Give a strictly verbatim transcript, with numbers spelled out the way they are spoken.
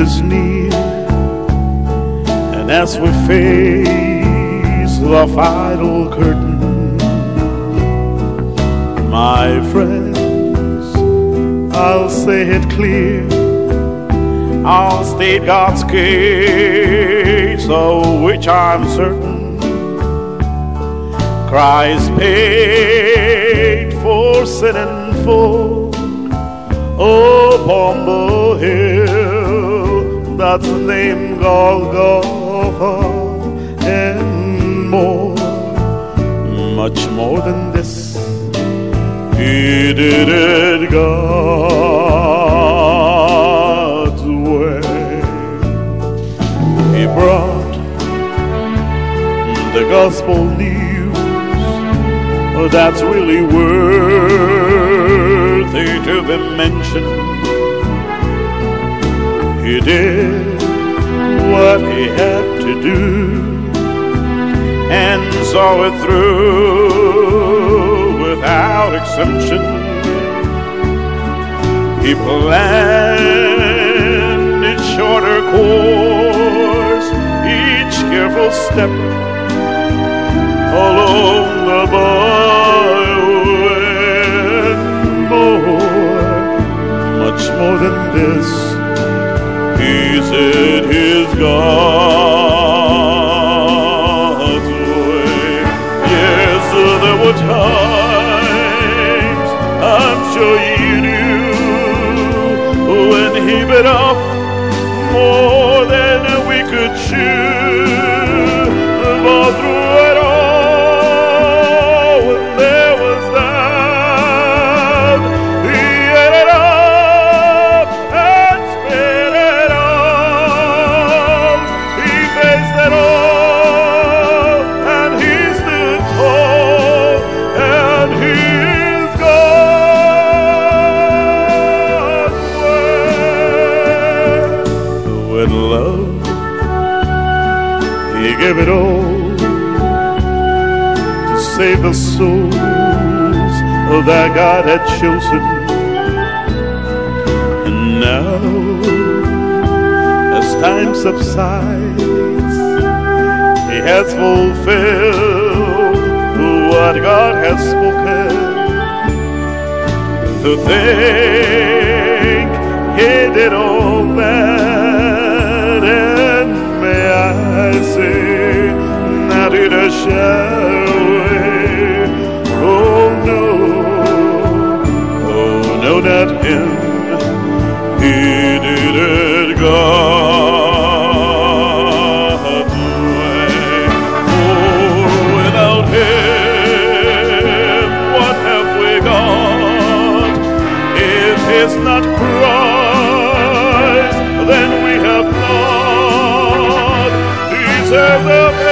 is near, and as we face the final curtain, my friends, I'll say it clear, I'll state God's case, of which I'm certain. Christ paid for sin and full upon the hill that's named Golgotha, and more, much more than this, He did it God's way. He brought the gospel news that's really worthy to be mentioned. He did what he had to do and saw it through without exemption. He planned its shorter course, each careful step along the byway, and more, much more than this, He said His God's way. Yes, there were times, I'm sure you knew, when He bit off more than we could chew, but through it all, He gave it all to save the souls that God had chosen. And now, as time subsides, He has fulfilled what God has spoken. To think He did all that, and may I say, not in a shallow way. Oh no, oh no, not Him. He did it God's way. Oh, without Him, what have we got? If He's not Christ, then we have not deserved the